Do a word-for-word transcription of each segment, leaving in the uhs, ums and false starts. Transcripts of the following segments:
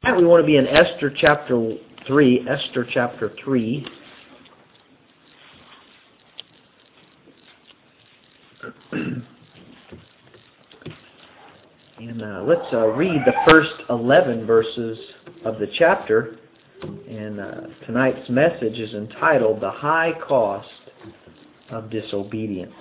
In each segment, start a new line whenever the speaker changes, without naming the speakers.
We want to be in Esther chapter three. Esther chapter three. And uh, let's uh, read the first eleven verses of the chapter. And uh, tonight's message is entitled, The High Cost of Disobedience.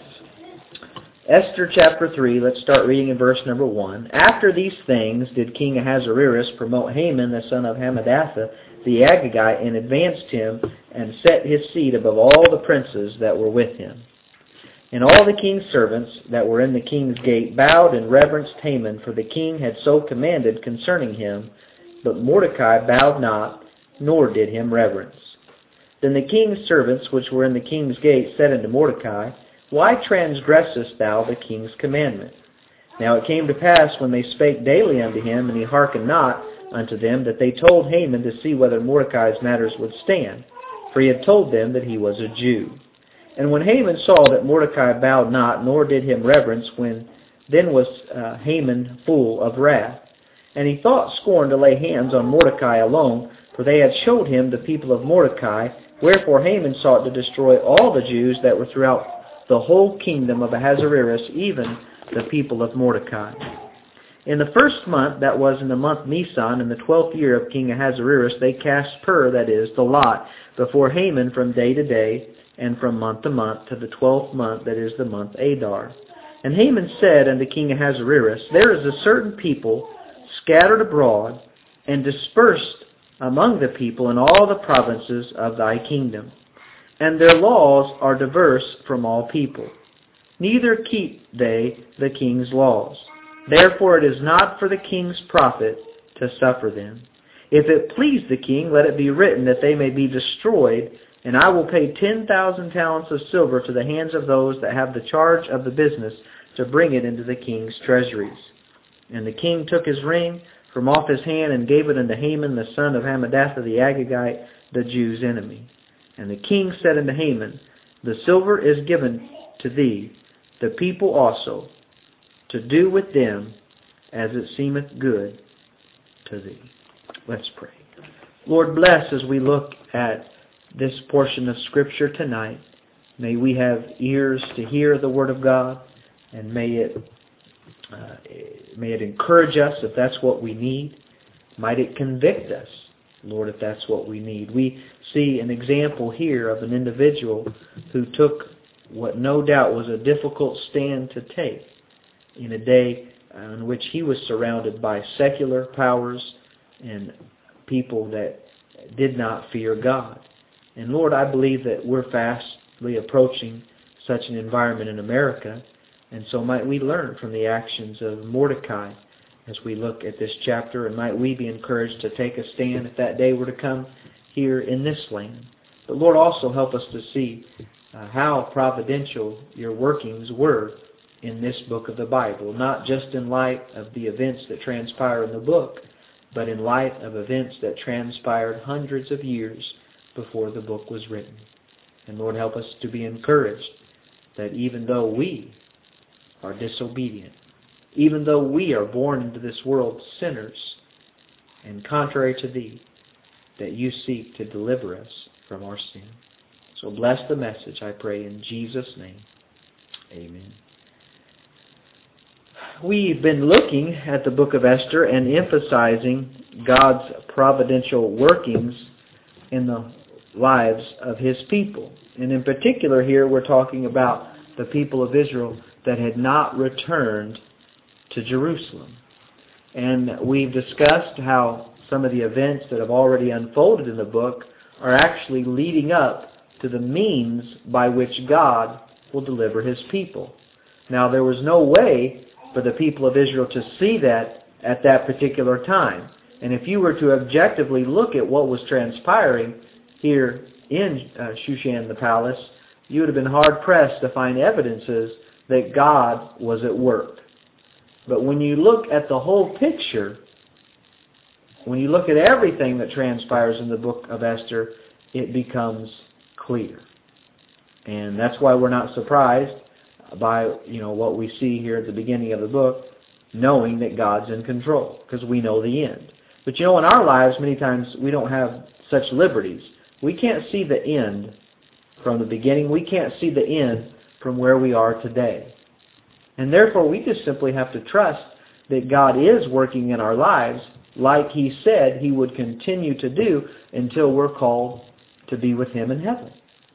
Esther chapter three, let's start reading in verse number one. After these things did King Ahasuerus promote Haman, the son of Hammedatha, the Agagite, and advanced him, and set his seat above all the princes that were with him. And all the king's servants that were in the king's gate bowed and reverenced Haman, for the king had so commanded concerning him. But Mordecai bowed not, nor did him reverence. Then the king's servants which were in the king's gate said unto Mordecai, Why transgressest thou the king's commandment? Now it came to pass, when they spake daily unto him, and he hearkened not unto them, that they told Haman to see whether Mordecai's matters would stand, for he had told them that he was a Jew. And when Haman saw that Mordecai bowed not, nor did him reverence, when then was uh, Haman full of wrath. And he thought scorn to lay hands on Mordecai alone, for they had showed him the people of Mordecai. Wherefore Haman sought to destroy all the Jews that were throughout the whole kingdom of Ahasuerus, even the people of Mordecai. In the first month, that was in the month Nisan, in the twelfth year of King Ahasuerus, they cast pur, that is, the lot, before Haman from day to day, and from month to month, to the twelfth month, that is the month Adar. And Haman said unto King Ahasuerus, There is a certain people scattered abroad, and dispersed among the people in all the provinces of thy kingdom. And their laws are diverse from all people. Neither keep they the king's laws. Therefore it is not for the king's profit to suffer them. If it please the king, let it be written that they may be destroyed, and I will pay ten thousand talents of silver to the hands of those that have the charge of the business, to bring it into the king's treasuries. And the king took his ring from off his hand, and gave it unto Haman, the son of Hammedatha the Agagite, the Jews' enemy. And the king said unto Haman, The silver is given to thee, the people also, to do with them as it seemeth good to thee. Let's pray. Lord, bless as we look at this portion of Scripture tonight. May we have ears to hear the Word of God, and may it uh, may it encourage us if that's what we need. Might it convict us, Lord, if that's what we need. We see an example here of an individual who took what no doubt was a difficult stand to take in a day in which he was surrounded by secular powers and people that did not fear God. And Lord, I believe that we're fastly approaching such an environment in America, and so might we learn from the actions of Mordecai as we look at this chapter, and might we be encouraged to take a stand if that day were to come here in this land. But Lord, also help us to see uh, how providential your workings were in this book of the Bible, not just in light of the events that transpire in the book, but in light of events that transpired hundreds of years before the book was written. And Lord, help us to be encouraged that even though we are disobedient, even though we are born into this world sinners and contrary to thee, that you seek to deliver us from our sin. So bless the message, I pray, in Jesus' name. Amen. We've been looking at the book of Esther and emphasizing God's providential workings in the lives of his people. And in particular here we're talking about the people of Israel that had not returned to Jerusalem. And we've discussed how some of the events that have already unfolded in the book are actually leading up to the means by which God will deliver his people. Now, there was no way for the people of Israel to see that at that particular time. And if you were to objectively look at what was transpiring here in uh, Shushan the palace, you would have been hard-pressed to find evidences that God was at work. But when you look at the whole picture, when you look at everything that transpires in the book of Esther, it becomes clear. And that's why we're not surprised by, you know, what we see here at the beginning of the book, knowing that God's in control, because we know the end. But you know, in our lives, many times we don't have such liberties. We can't see the end from the beginning. We can't see the end from where we are today. And therefore, we just simply have to trust that God is working in our lives like He said He would continue to do until we're called to be with Him in heaven.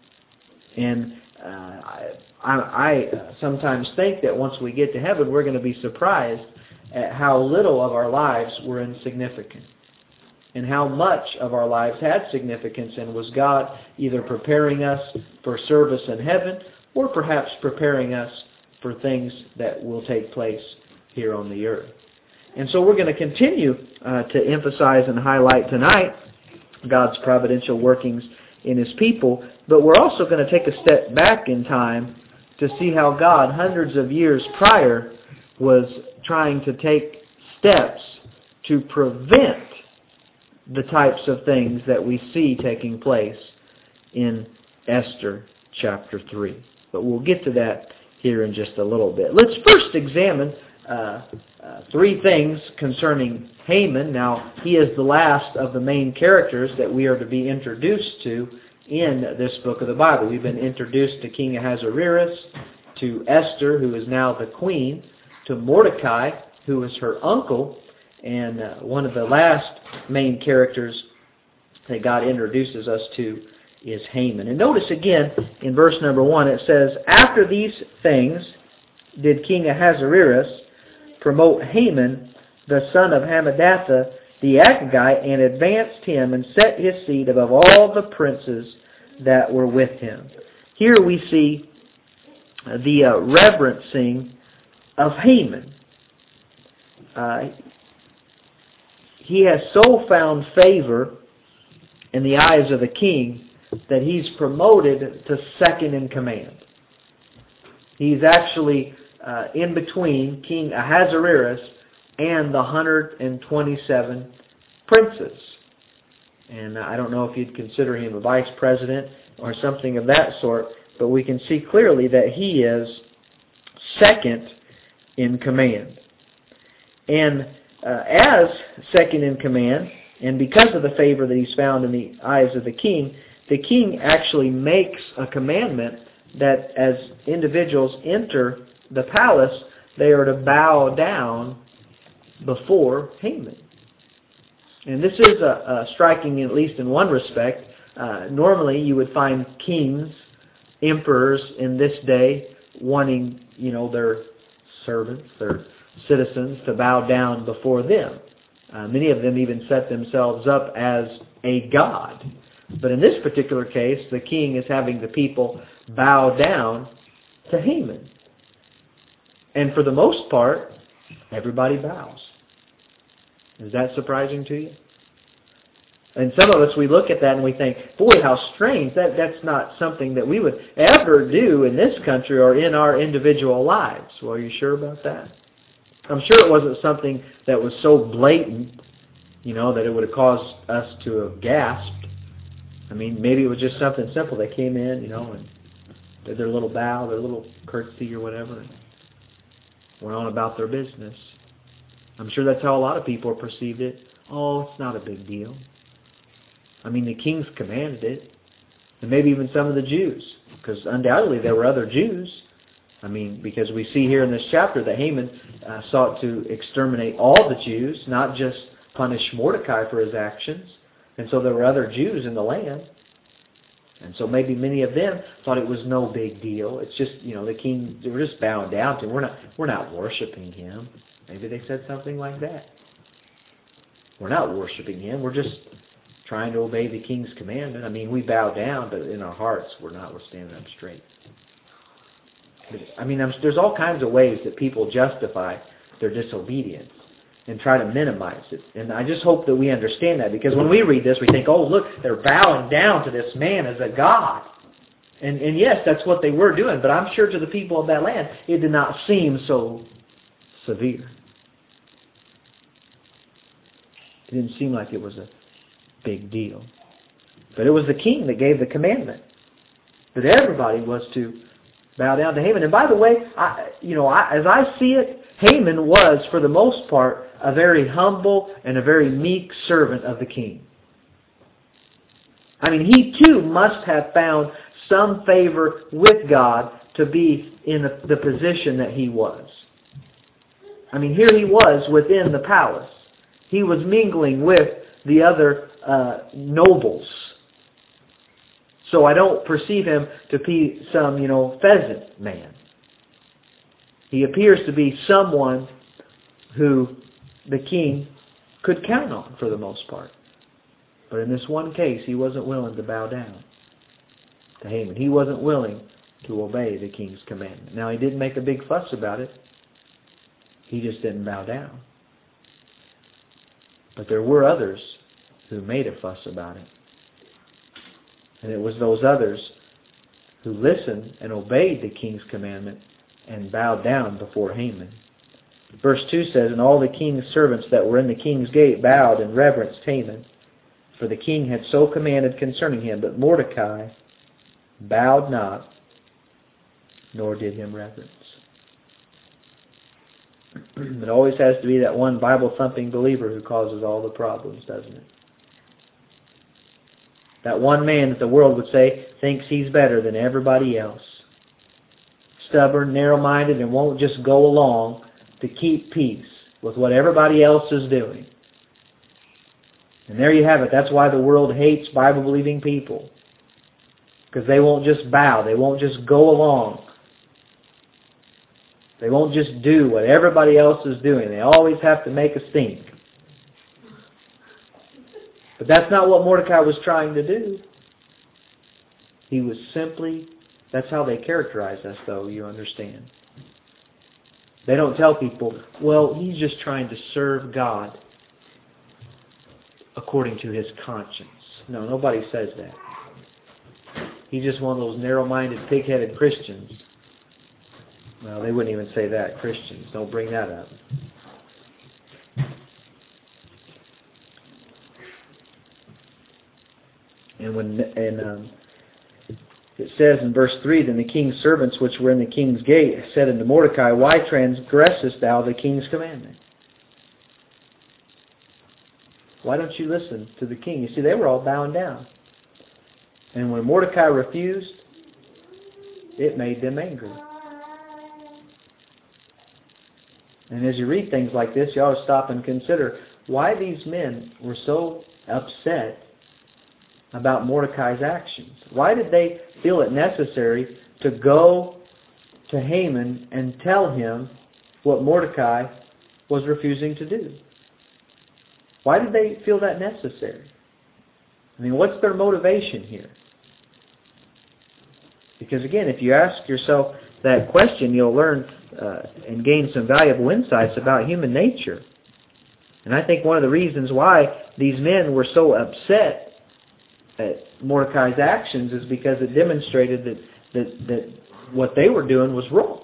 And uh, I, I sometimes think that once we get to heaven, we're going to be surprised at how little of our lives were insignificant and how much of our lives had significance, and was God either preparing us for service in heaven or perhaps preparing us for things that will take place here on the earth. And so we're going to continue uh, to emphasize and highlight tonight God's providential workings in His people, but we're also going to take a step back in time to see how God, hundreds of years prior, was trying to take steps to prevent the types of things that we see taking place in Esther chapter three. But we'll get to that here in just a little bit. Let's first examine uh, uh, three things concerning Haman. Now, he is the last of the main characters that we are to be introduced to in this book of the Bible. We've been introduced to King Ahasuerus, to Esther, who is now the queen, to Mordecai, who is her uncle, and uh, one of the last main characters that God introduces us to is Haman. And notice again in verse number one, it says, "After these things did King Ahasuerus promote Haman, the son of Hammedatha, the Agagite, and advanced him and set his seat above all the princes that were with him." Here we see the uh, reverencing of Haman. Uh, he has so found favor in the eyes of the king that he's promoted to second in command. He's actually uh, in between King Ahasuerus and the one hundred twenty-seven princes. And I don't know if you'd consider him a vice president or something of that sort, but we can see clearly that he is second in command. And uh, as second in command, and because of the favor that he's found in the eyes of the king, the king actually makes a commandment that as individuals enter the palace, they are to bow down before Haman. And this is a, a striking, at least in one respect. Uh, normally, you would find kings, emperors in this day wanting, you know, their servants, their citizens to bow down before them. Uh, many of them even set themselves up as a god. But in this particular case, the king is having the people bow down to Haman. And for the most part, everybody bows. Is that surprising to you? And some of us, we look at that and we think, boy, how strange. That, that's not something that we would ever do in this country or in our individual lives. Well, are you sure about that? I'm sure it wasn't something that was so blatant, you know, that it would have caused us to have gasped. I mean, maybe it was just something simple. They came in, you know, and did their little bow, their little curtsy or whatever, and went on about their business. I'm sure that's how a lot of people perceived it. Oh, it's not a big deal. I mean, the kings commanded it, and maybe even some of the Jews, because undoubtedly there were other Jews. I mean, because we see here in this chapter that Haman uh, sought to exterminate all the Jews, not just punish Mordecai for his actions. And so there were other Jews in the land. And so maybe many of them thought it was no big deal. It's just, you know, the king, they were just bowing down to him. We're not, we're not worshiping him. Maybe they said something like that. We're not worshiping him. We're just trying to obey the king's commandment. I mean, we bow down, but in our hearts, we're not. We're standing up straight. I mean, there's all kinds of ways that people justify their disobedience and try to minimize it. And I just hope that we understand that, because when we read this, we think, oh, look, they're bowing down to this man as a god. And, and yes, that's what they were doing, but I'm sure to the people of that land, it did not seem so severe. It didn't seem like it was a big deal. But it was the king that gave the commandment that everybody was to bow down to Haman. And by the way, I, you know, I, as I see it, Haman was, for the most part, a very humble and a very meek servant of the king. I mean, he too must have found some favor with God to be in the, the position that he was. I mean, here he was within the palace. He was mingling with the other uh, nobles. So I don't perceive him to be some, you know, pheasant man. He appears to be someone who the king could count on for the most part. But in this one case, he wasn't willing to bow down to Haman. He wasn't willing to obey the king's commandment. Now, he didn't make a big fuss about it. He just didn't bow down. But there were others who made a fuss about it. And it was those others who listened and obeyed the king's commandment and bowed down before Haman. Verse two says, "And all the king's servants that were in the king's gate bowed and reverenced Haman, for the king had so commanded concerning him. But Mordecai bowed not, nor did him reverence." It always has to be that one Bible-thumping believer who causes all the problems, doesn't it? That one man that the world would say thinks he's better than everybody else. Stubborn, narrow-minded, and won't just go along to keep peace with what everybody else is doing. And there you have it. That's why the world hates Bible-believing people. Because they won't just bow. They won't just go along. They won't just do what everybody else is doing. They always have to make a stink. But that's not what Mordecai was trying to do. He was simply, that's how they characterize us, though, you understand. They don't tell people, well, he's just trying to serve God according to his conscience. No, nobody says that. He's just one of those narrow-minded, pig-headed Christians. Well, they wouldn't even say that. Christians, don't bring that up. And when and um, it says in verse three, "Then the king's servants which were in the king's gate said unto Mordecai, Why transgressest thou the king's commandment?" Why don't you listen to the king? You see, they were all bowing down. And when Mordecai refused, it made them angry. And as you read things like this, you ought to stop and consider why these men were so upset about Mordecai's actions. Why did they feel it necessary to go to Haman and tell him what Mordecai was refusing to do? Why did they feel that necessary? I mean, what's their motivation here? Because again, if you ask yourself that question, you'll learn uh, and gain some valuable insights about human nature. And I think one of the reasons why these men were so upset at Mordecai's actions is because it demonstrated that, that, that what they were doing was wrong.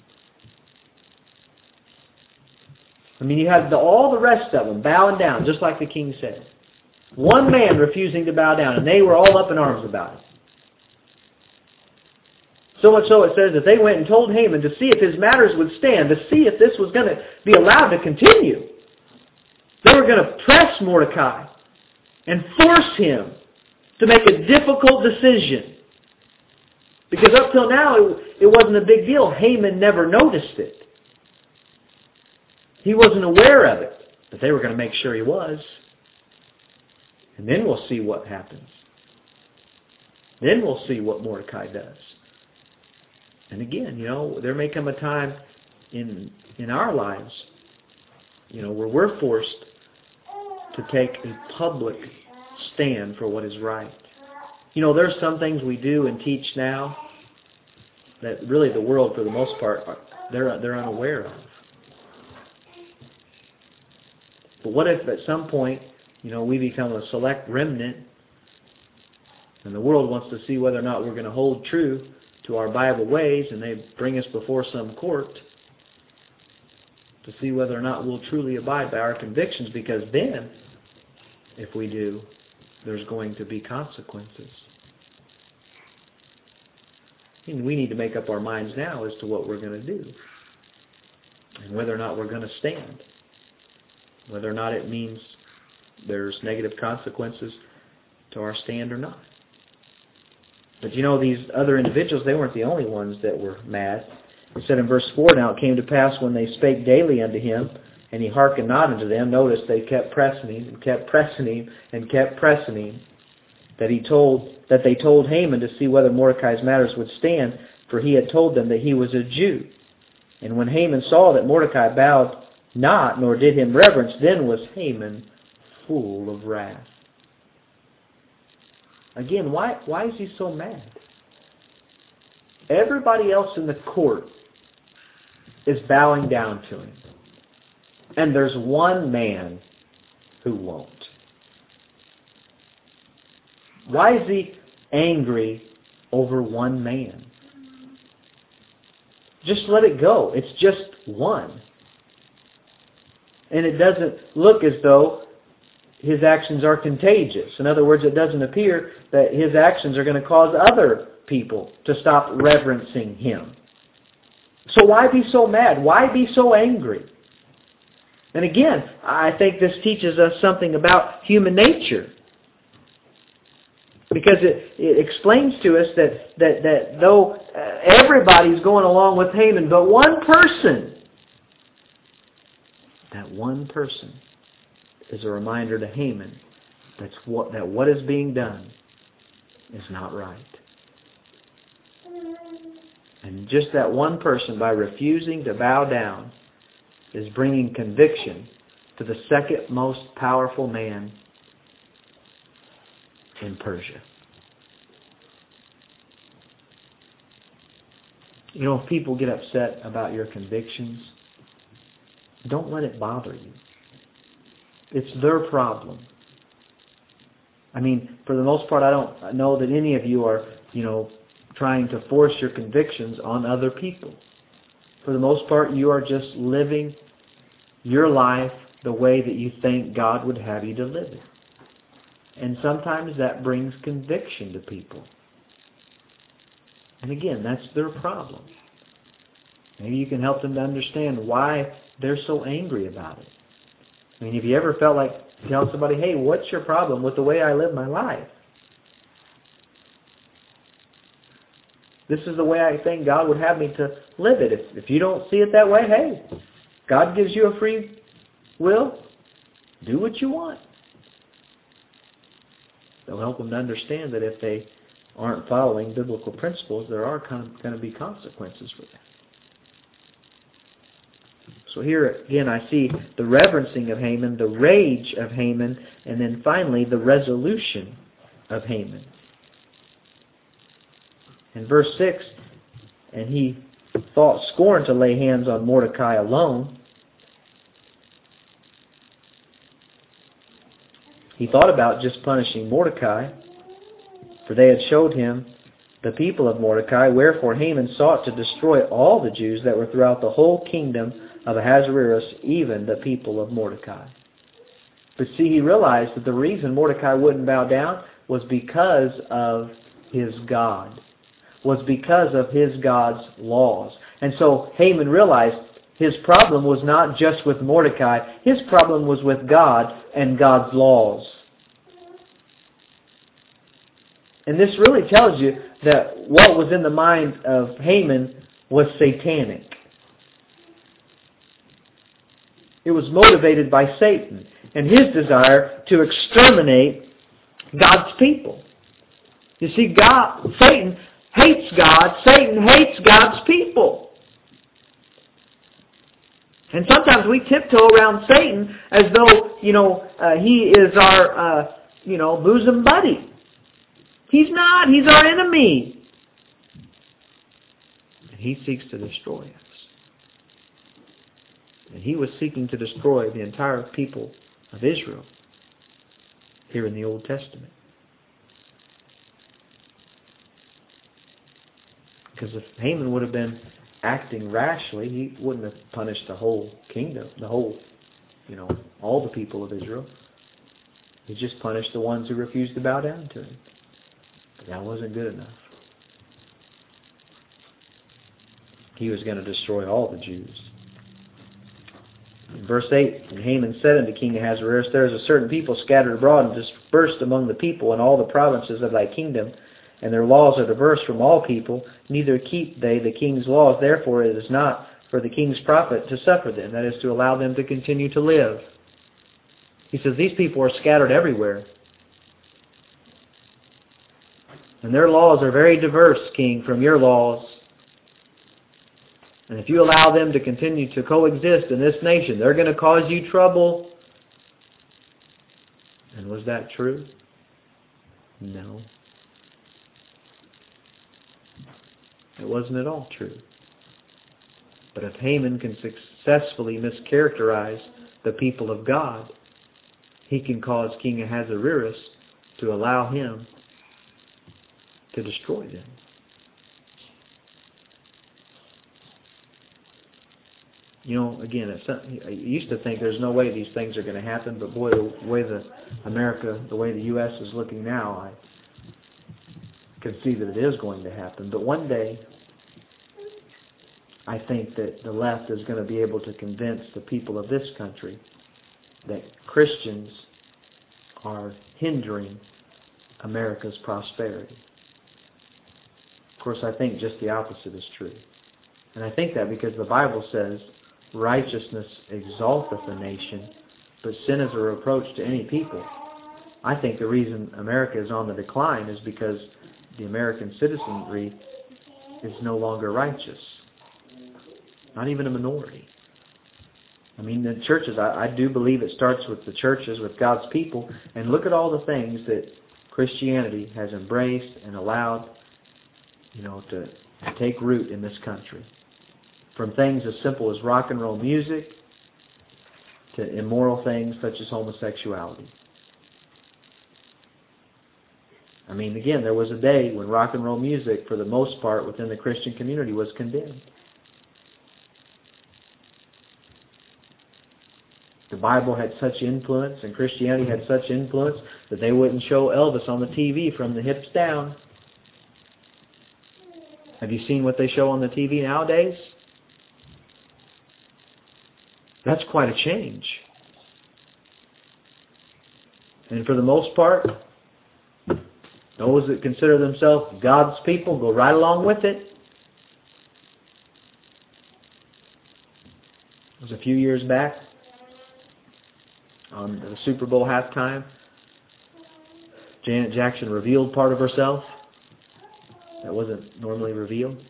I mean, you had the, all the rest of them bowing down, just like the king said. One man refusing to bow down, and they were all up in arms about it. So much so it says that they went and told Haman to see if his matters would stand, to see if this was going to be allowed to continue. They were going to press Mordecai and force him to make a difficult decision. Because up till now, it, it wasn't a big deal. Haman never noticed it. He wasn't aware of it. But they were going to make sure he was. And then we'll see what happens. Then we'll see what Mordecai does. And again, you know, there may come a time in in our lives, you know, where we're forced to take a public stand for what is right. You know, there's some things we do and teach now that really the world, for the most part, are, they're they're unaware of. But what if at some point, you know, we become a select remnant, and the world wants to see whether or not we're going to hold true to our Bible ways, and they bring us before some court to see whether or not we'll truly abide by our convictions, because then, if we do, there's going to be consequences. And we need to make up our minds now as to what we're going to do. and whether or not we're going to stand. Whether or not it means there's negative consequences to our stand or not. But you know, these other individuals, they weren't the only ones that were mad. It said in verse four, now it came to pass when they spake daily unto him, and he hearkened not unto them. Notice they kept pressing him, and kept pressing him, and kept pressing him. That he told, that they told Haman to see whether Mordecai's matters would stand, for he had told them that he was a Jew. And when Haman saw that Mordecai bowed not, nor did him reverence, then was Haman full of wrath. Again, why, why is he so mad? Everybody else in the court is bowing down to him. And there's one man who won't. Why is he angry over one man? Just let it go. It's just one. And it doesn't look as though his actions are contagious. In other words, it doesn't appear that his actions are going to cause other people to stop reverencing him. So why be so mad? Why be so angry? And again, I think this teaches us something about human nature. Because it, it explains to us that, that, that though everybody's going along with Haman, but one person, that one person is a reminder to Haman that's what, that what is being done is not right. And just that one person, by refusing to bow down, is bringing conviction to the second most powerful man in Persia. You know, if people get upset about your convictions, don't let it bother you. It's their problem. I mean, for the most part, I don't know that any of you are, you know, trying to force your convictions on other people. For the most part, you are just living your life the way that you think God would have you to live it. And sometimes that brings conviction to people. And again, that's their problem. Maybe you can help them to understand why they're so angry about it. I mean, have you ever felt like tell somebody, hey, what's your problem with the way I live my life? This is the way I think God would have me to live it. If, if you don't see it that way, hey, God gives you a free will. Do what you want. They'll help them to understand that if they aren't following biblical principles, there are going to be consequences for that. So here again I see the reverencing of Haman, the rage of Haman, and then finally the resolution of Haman. In verse six, and he thought scorn to lay hands on Mordecai alone. He thought about just punishing Mordecai, for they had showed him the people of Mordecai. Wherefore Haman sought to destroy all the Jews that were throughout the whole kingdom of Ahasuerus, even the people of Mordecai. But see, he realized that the reason Mordecai wouldn't bow down was because of his God, was because of his God's laws. And so Haman realized his problem was not just with Mordecai, his problem was with God and God's laws. And this really tells you that what was in the mind of Haman was satanic. It was motivated by Satan and his desire to exterminate God's people. You see, God, Satan hates God. Satan hates God's people. And sometimes we tiptoe around Satan as though, you know, uh, he is our, uh, you know, bosom buddy. He's not. He's our enemy. And he seeks to destroy us. And he was seeking to destroy the entire people of Israel here in the Old Testament. Because if Haman would have been acting rashly, he wouldn't have punished the whole kingdom, the whole, you know, all the people of Israel. He just punished the ones who refused to bow down to him. But that wasn't good enough. He was going to destroy all the Jews. In verse eight, and Haman said unto King Ahasuerus, There is a certain people scattered abroad and dispersed among the people in all the provinces of thy kingdom, and their laws are diverse from all people, neither keep they the king's laws. Therefore it is not for the king's profit to suffer them, that is, to allow them to continue to live. He says, these people are scattered everywhere. And their laws are very diverse, king, from your laws. And if you allow them to continue to coexist in this nation, they're going to cause you trouble. And was that true? No. It wasn't at all true. But if Haman can successfully mischaracterize the people of God, he can cause King Ahasuerus to allow him to destroy them. You know, again, it's, I used to think there's no way these things are going to happen, but boy, the way the America, the way the U S is looking now, I can see that it is going to happen. But one day, I think that the left is going to be able to convince the people of this country that Christians are hindering America's prosperity. Of course, I think just the opposite is true. And I think that because the Bible says, righteousness exalteth a nation, but sin is a reproach to any people. I think the reason America is on the decline is because the American citizenry is no longer righteous. Not even a minority. I mean, the churches, I, I do believe it starts with the churches, with God's people. And look at all the things that Christianity has embraced and allowed, you know, to, to take root in this country. From things as simple as rock and roll music to immoral things such as homosexuality. I mean, again, there was a day when rock and roll music, for the most part, within the Christian community was condemned. The Bible had such influence and Christianity had such influence that they wouldn't show Elvis on the T V from the hips down. Have you seen what they show on the T V nowadays? That's quite a change. And for the most part, those that consider themselves God's people go right along with it. It was a few years back on the Super Bowl halftime. Janet Jackson revealed part of herself that wasn't normally revealed.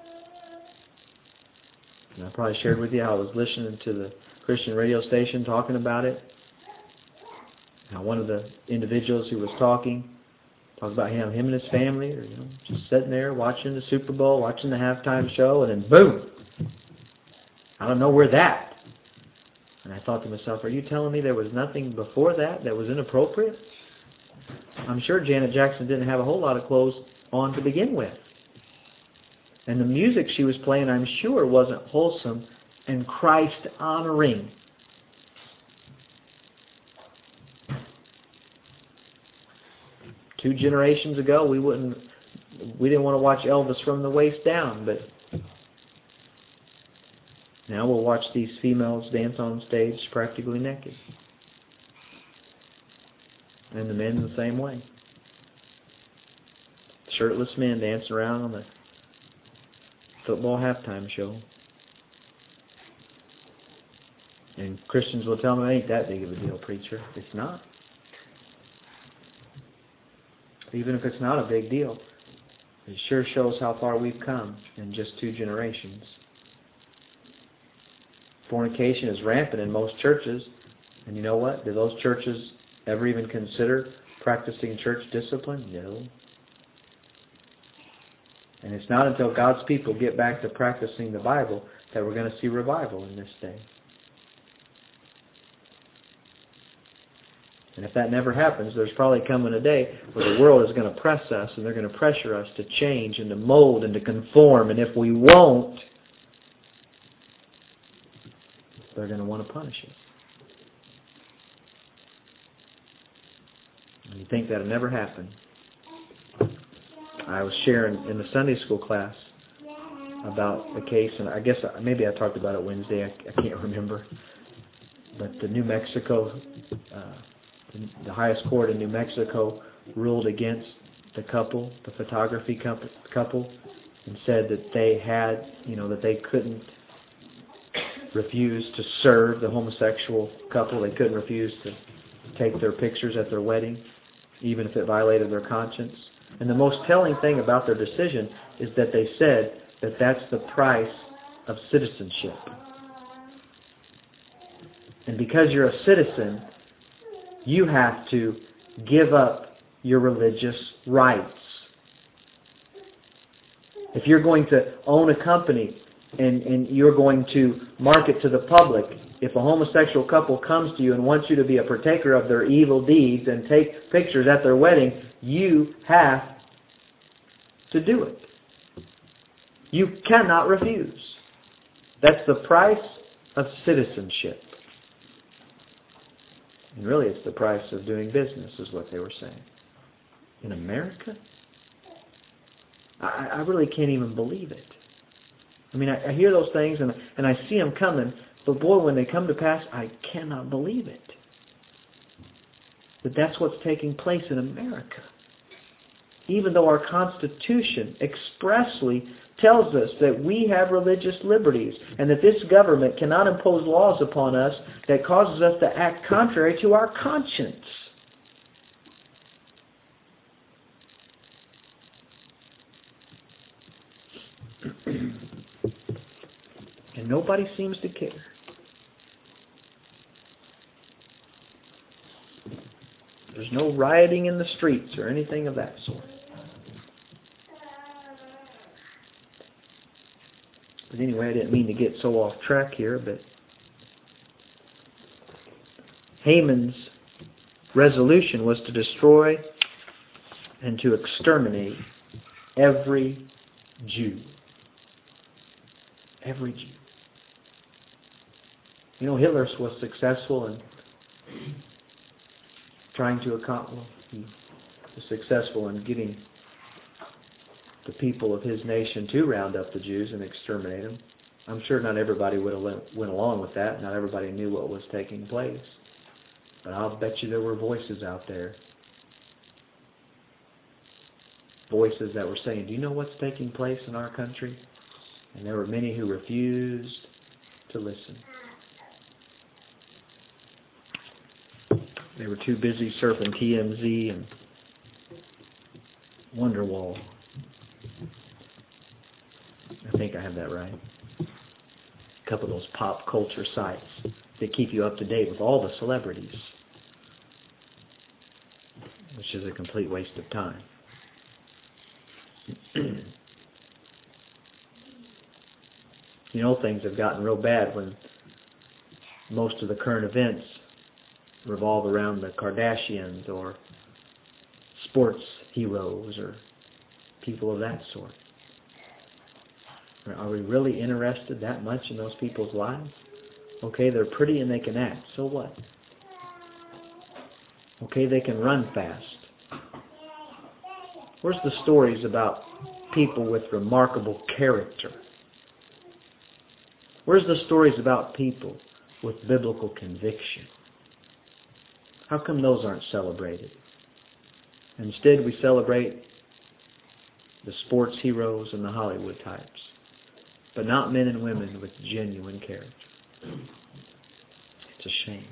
And I probably shared with you how I was listening to the Christian radio station talking about it. Now, one of the individuals who was talking talked about him, him and his family, or you know, just sitting there watching the Super Bowl, watching the halftime show, and then boom! I don't know where that. And I thought to myself, are you telling me there was nothing before that that was inappropriate? I'm sure Janet Jackson didn't have a whole lot of clothes on to begin with. And the music she was playing, I'm sure, wasn't wholesome and Christ-honoring. Two generations ago, we wouldn't, we didn't want to watch Elvis from the waist down, but now we'll watch these females dance on stage practically naked. And the men the same way. Shirtless men dancing around on the football halftime show. And Christians will tell me, it ain't that big of a deal, preacher. It's not. Even if it's not a big deal, it sure shows how far we've come in just two generations. Fornication is rampant in most churches. And you know what? Do those churches ever even consider practicing church discipline? No. And it's not until God's people get back to practicing the Bible that we're going to see revival in this day. And if that never happens, there's probably coming a day where the world is going to press us and they're going to pressure us to change and to mold and to conform. And if we won't, they're going to want to punish us. And you think that would never happen. I was sharing in the Sunday school class about a case, and I guess maybe I talked about it Wednesday, I, I can't remember. but the New Mexico, uh, the, the highest court in New Mexico ruled against the couple, the photography couple, and said that they had, you know, that they couldn't refuse to serve the homosexual couple. They couldn't refuse to take their pictures at their wedding, even if it violated their conscience. And the most telling thing about their decision is that they said that that's the price of citizenship. And because you're a citizen, you have to give up your religious rights. If you're going to own a company and, and you're going to market to the public, if a homosexual couple comes to you and wants you to be a partaker of their evil deeds and take pictures at their wedding, you have to do it. You cannot refuse. That's the price of citizenship. And really it's the price of doing business, is what they were saying. In America? I, I really can't even believe it. I mean, I, I hear those things and, and I see them coming, but boy, when they come to pass, I cannot believe it. That that's what's taking place in America. Even though our Constitution expressly tells us that we have religious liberties and that this government cannot impose laws upon us that causes us to act contrary to our conscience. And nobody seems to care. There's no rioting in the streets or anything of that sort. But anyway, I didn't mean to get so off track here, but Haman's resolution was to destroy and to exterminate every Jew. Every Jew. You know, Hitler was successful in trying to accomplish, he was successful in getting the people of his nation to round up the Jews and exterminate them. I'm sure not everybody would have went along with that. Not everybody knew what was taking place. But I'll bet you there were voices out there. Voices that were saying, do you know what's taking place in our country? And there were many who refused to listen. They were too busy surfing T M Z and Wonderwall. I think I have that right. A couple of those pop culture sites that keep you up to date with all the celebrities, which is a complete waste of time. You know, things have gotten real bad when most of the current events revolve around the Kardashians or sports heroes or people of that sort. Are we really interested that much in those people's lives? Okay, they're pretty and they can act. So what? Okay, they can run fast. Where's the stories about people with remarkable character? Where's the stories about people with biblical conviction? How come those aren't celebrated? Instead, we celebrate the sports heroes and the Hollywood types, but not men and women with genuine character. It's a shame.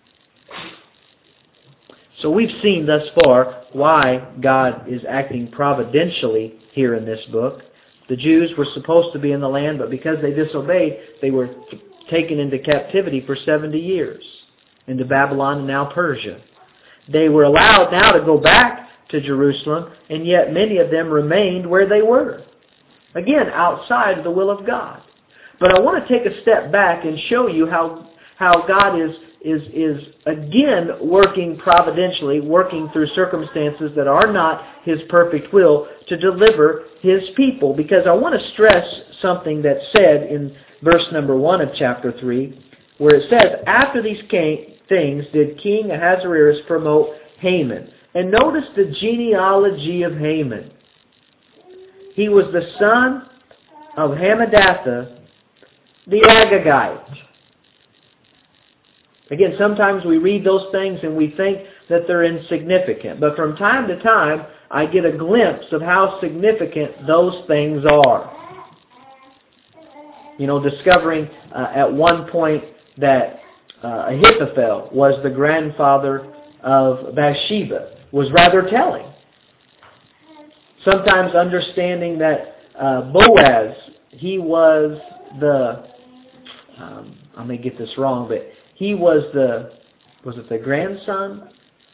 So we've seen thus far why God is acting providentially here in this book. The Jews were supposed to be in the land, but because they disobeyed, they were taken into captivity for seventy years, into Babylon and now Persia. They were allowed now to go back to Jerusalem, and yet many of them remained where they were. Again, outside of the will of God. But I want to take a step back and show you how how God is is is again working providentially, working through circumstances that are not His perfect will to deliver His people. Because I want to stress something that's said in verse number one of chapter three, where it says, after these things did King Ahasuerus promote Haman. And notice the genealogy of Haman. He was the son of Hammedatha, the Agagite. Again, sometimes we read those things and we think that they're insignificant. But from time to time, I get a glimpse of how significant those things are. You know, discovering uh, at one point that uh, Ahithophel was the grandfather of Bathsheba was rather telling. Sometimes understanding that uh, Boaz, he was the, um, I may get this wrong, but he was the, was it the grandson?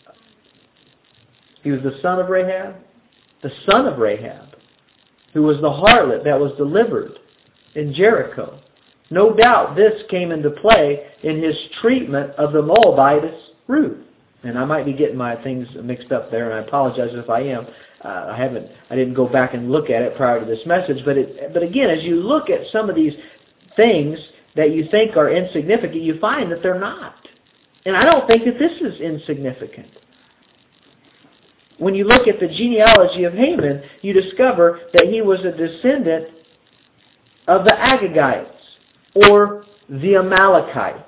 He was the son of Rahab? The son of Rahab, who was the harlot that was delivered in Jericho. No doubt this came into play in his treatment of the Moabitess Ruth. And I might be getting my things mixed up there, and I apologize if I am. Uh, I haven't, I didn't go back and look at it prior to this message. But it, but again, as you look at some of these things that you think are insignificant, you find that they're not. And I don't think that this is insignificant. When you look at the genealogy of Haman, you discover that he was a descendant of the Agagites, or the Amalekites.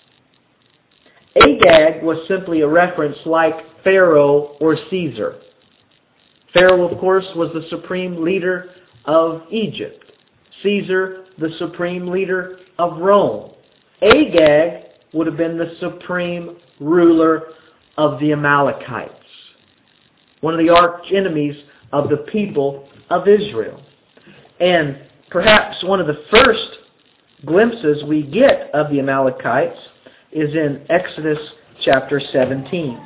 Agag was simply a reference like Pharaoh or Caesar. Pharaoh, of course, was the supreme leader of Egypt. Caesar, the supreme leader of Rome. Agag would have been the supreme ruler of the Amalekites, one of the arch enemies of the people of Israel. And perhaps one of the first glimpses we get of the Amalekites is in Exodus chapter seventeen.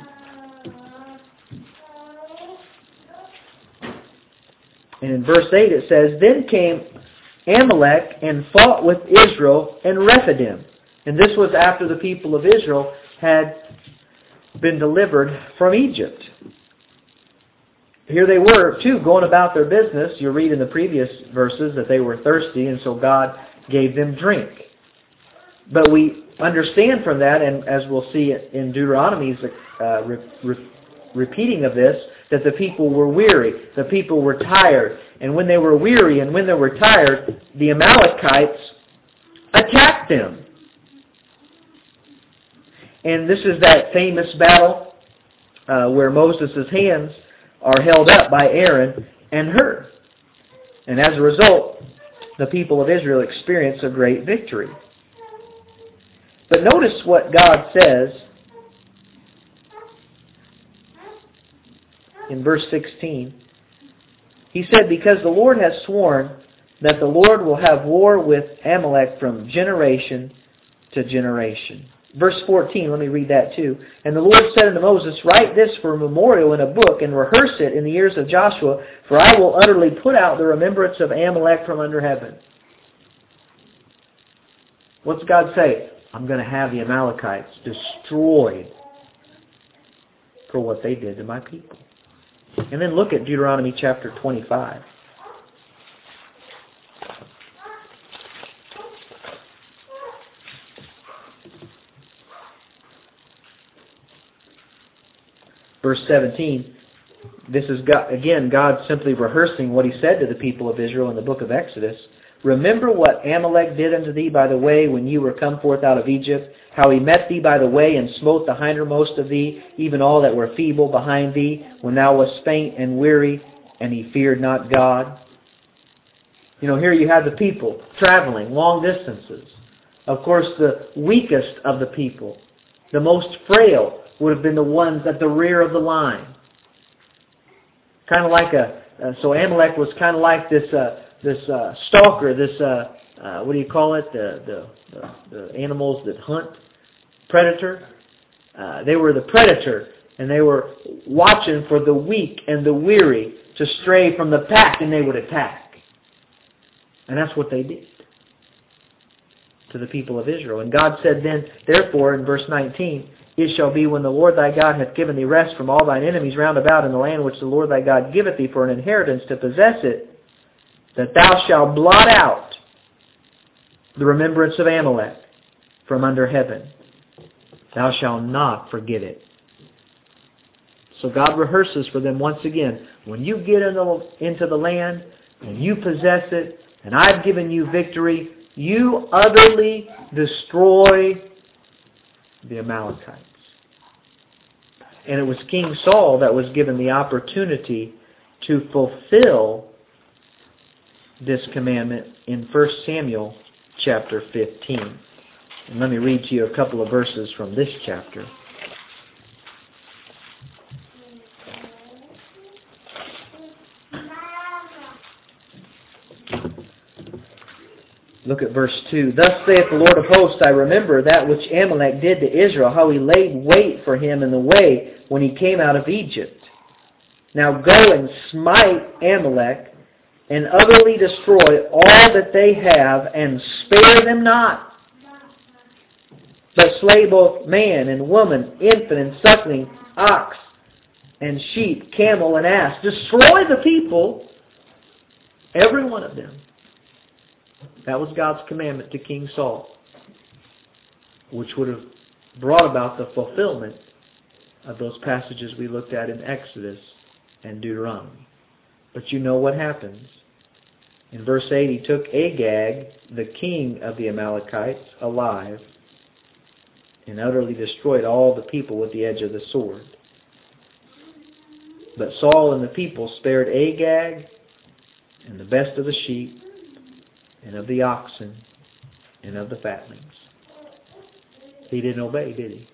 And in verse eight it says, "Then came Amalek and fought with Israel in Rephidim." And this was after the people of Israel had been delivered from Egypt. Here they were, too, going about their business. You read in the previous verses that they were thirsty, and so God gave them drink. But we understand from that, and as we'll see in Deuteronomy's uh, re- re- repeating of this, that the people were weary, the people were tired. And when they were weary and when they were tired, the Amalekites attacked them. And this is that famous battle uh, where Moses' hands are held up by Aaron and Hur. And as a result, the people of Israel experience a great victory. But notice what God says in verse sixteen. He said, "Because the Lord has sworn that the Lord will have war with Amalek from generation to generation." Verse fourteen, let me read that too. "And the Lord said unto Moses, Write this for a memorial in a book, and rehearse it in the ears of Joshua, for I will utterly put out the remembrance of Amalek from under heaven." What's God say? I'm going to have the Amalekites destroyed for what they did to my people. And then look at Deuteronomy chapter twenty-five. Verse seventeen, this is, God, again, God simply rehearsing what He said to the people of Israel in the book of Exodus. "Remember what Amalek did unto thee by the way when you were come forth out of Egypt, how he met thee by the way and smote the hindermost of thee, even all that were feeble behind thee, when thou wast faint and weary, and he feared not God." You know, here you have the people traveling long distances. Of course, the weakest of the people, the most frail, would have been the ones at the rear of the line. Kind of like a, uh, so Amalek was kind of like this uh, this uh, stalker, this, uh, uh, what do you call it, the, the, the, the animals that hunt, predator. Uh, they were the predator, and they were watching for the weak and the weary to stray from the pack, and they would attack. And that's what they did to the people of Israel. And God said then, therefore, in verse nineteen, "It shall be when the Lord thy God hath given thee rest from all thine enemies round about in the land which the Lord thy God giveth thee for an inheritance to possess it, that thou shalt blot out the remembrance of Amalek from under heaven. Thou shalt not forget it." So God rehearses for them once again, when you get into the land and you possess it, and I've given you victory, you utterly destroy the Amalekites. And it was King Saul that was given the opportunity to fulfill this commandment in First Samuel chapter fifteen. And let me read to you a couple of verses from this chapter. Look at verse two. Thus saith the Lord of hosts, I remember that which Amalek did to Israel, how he laid wait for him in the way when he came out of Egypt. Now go and smite Amalek, and utterly destroy all that they have, and spare them not. But slay both man and woman, infant and suckling, ox and sheep, camel and ass. Destroy the people, every one of them. That was God's commandment to King Saul, which would have brought about the fulfillment of those passages we looked at in Exodus and Deuteronomy. But you know what happens. In verse eight, he took Agag, the king of the Amalekites, alive, and utterly destroyed all the people with the edge of the sword. But Saul and the people spared Agag and the best of the sheep, and of the oxen, and of the fatlings. He didn't obey, did he?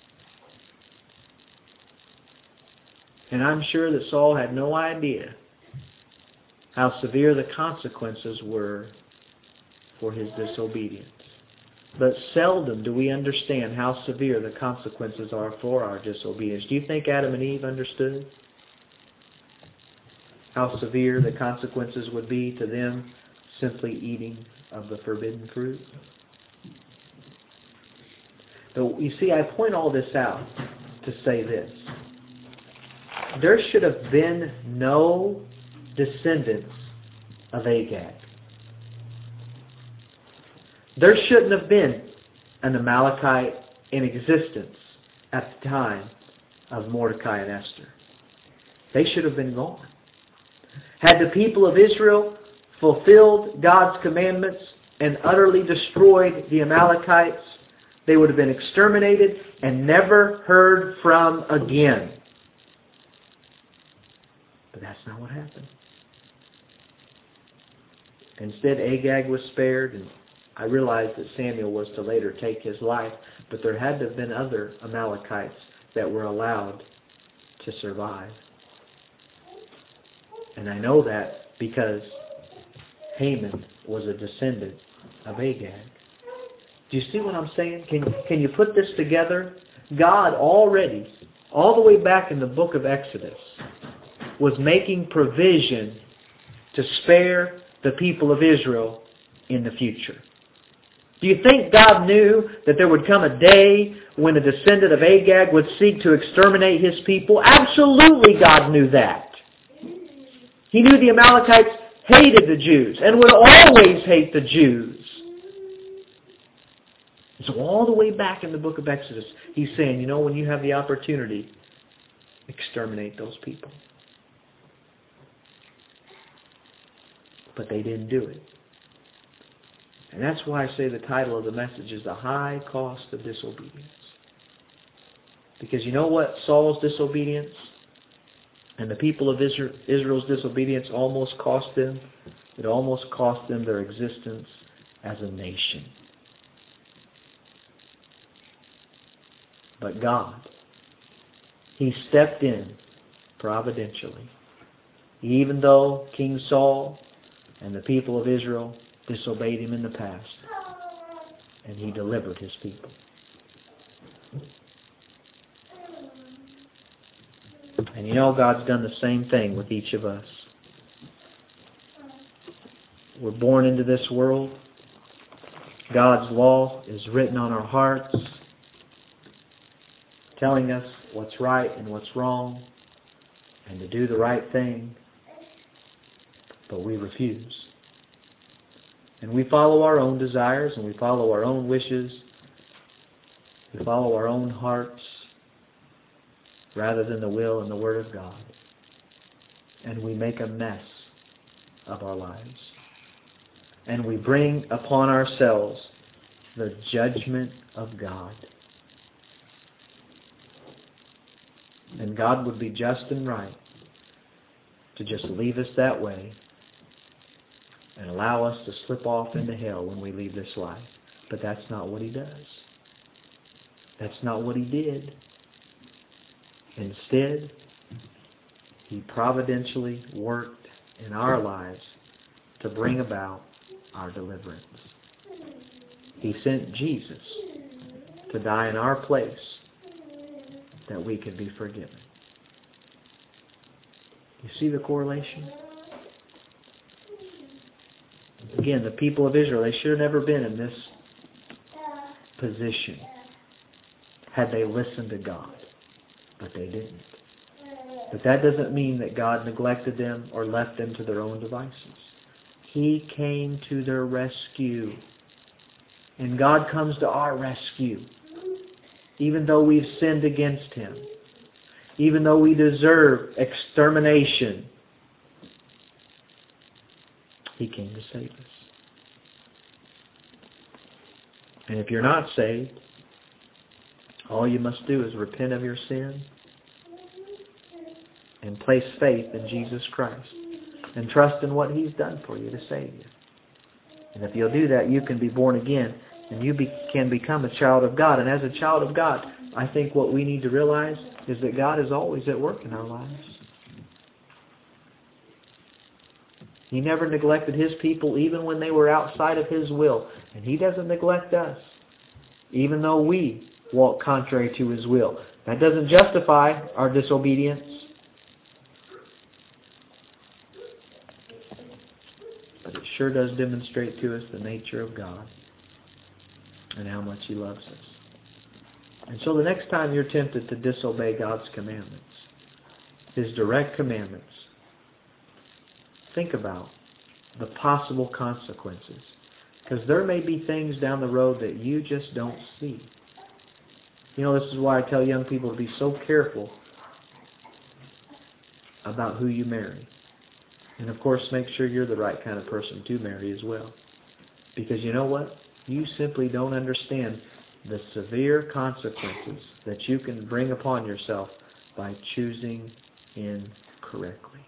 And I'm sure that Saul had no idea how severe the consequences were for his disobedience. But seldom do we understand how severe the consequences are for our disobedience. Do you think Adam and Eve understood how severe the consequences would be to them simply eating of the forbidden fruit? But you see, I point all this out to say this. There should have been no descendants of Agag. There shouldn't have been an Amalekite in existence at the time of Mordecai and Esther. They should have been gone. Had the people of Israel fulfilled God's commandments and utterly destroyed the Amalekites, they would have been exterminated and never heard from again. But that's not what happened. Instead, Agag was spared, and I realize that Samuel was to later take his life, but there had to have been other Amalekites that were allowed to survive. And I know that because Haman was a descendant of Agag. Do you see what I'm saying? Can, can you put this together? God already, all the way back in the book of Exodus, was making provision to spare the people of Israel in the future. Do you think God knew that there would come a day when a descendant of Agag would seek to exterminate his people? Absolutely, God knew that. He knew the Amalekites hated the Jews and would always hate the Jews. So all the way back in the book of Exodus, he's saying, you know, when you have the opportunity, exterminate those people. But they didn't do it. And that's why I say the title of the message is The High Cost of Disobedience. Because you know what Saul's disobedience and the people of Israel's disobedience almost cost them? It almost cost them their existence as a nation. But God, He stepped in providentially. Even though King Saul and the people of Israel disobeyed Him in the past, and He delivered His people. And you know, God's done the same thing with each of us. We're born into this world. God's law is written on our hearts, telling us what's right and what's wrong, and to do the right thing. But we refuse. And we follow our own desires, and we follow our own wishes. We follow our own hearts rather than the will and the Word of God. And we make a mess of our lives. And we bring upon ourselves the judgment of God. And God would be just and right to just leave us that way and allow us to slip off into hell when we leave this life. But that's not what He does. That's not what He did. Instead, He providentially worked in our lives to bring about our deliverance. He sent Jesus to die in our place that we could be forgiven. You see the correlation? Again, the people of Israel, they should have never been in this position had they listened to God. But they didn't. But that doesn't mean that God neglected them or left them to their own devices. He came to their rescue. And God comes to our rescue. Even though we've sinned against Him. Even though we deserve extermination. He came to save us. And if you're not saved, all you must do is repent of your sin and place faith in Jesus Christ and trust in what He's done for you to save you. And if you'll do that, you can be born again and you be, can become a child of God. And as a child of God, I think what we need to realize is that God is always at work in our lives. He never neglected His people even when they were outside of His will. And He doesn't neglect us, even though we walk contrary to His will. That doesn't justify our disobedience. But it sure does demonstrate to us the nature of God and how much He loves us. And so the next time you're tempted to disobey God's commandments, His direct commandments, think about the possible consequences. Because there may be things down the road that you just don't see. You know, this is why I tell young people to be so careful about who you marry. And of course, make sure you're the right kind of person to marry as well. Because you know what? You simply don't understand the severe consequences that you can bring upon yourself by choosing incorrectly.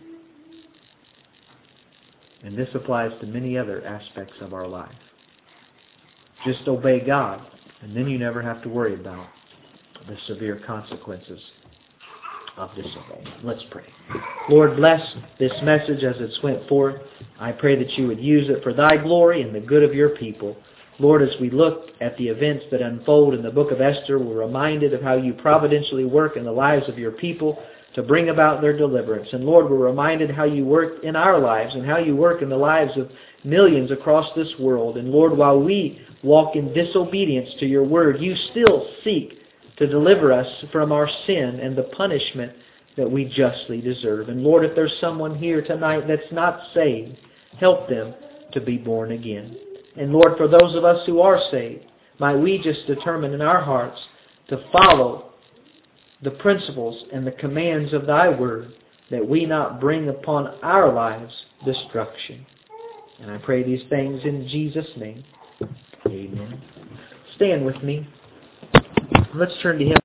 And this applies to many other aspects of our life. Just obey God, and then you never have to worry about the severe consequences of disobeying. Let's pray. Lord, bless this message as it's went forth. I pray that you would use it for Thy glory and the good of your people. Lord, as we look at the events that unfold in the book of Esther, we're reminded of how you providentially work in the lives of your people to bring about their deliverance. And Lord, we're reminded how you work in our lives and how you work in the lives of millions across this world. And Lord, while we walk in disobedience to your word, you still seek to deliver us from our sin and the punishment that we justly deserve. And Lord, if there's someone here tonight that's not saved, help them to be born again. And Lord, for those of us who are saved, might we just determine in our hearts to follow the principles and the commands of Thy word, that we not bring upon our lives destruction. And I pray these things in Jesus' name. Amen. Stand with me. Let's turn to Him.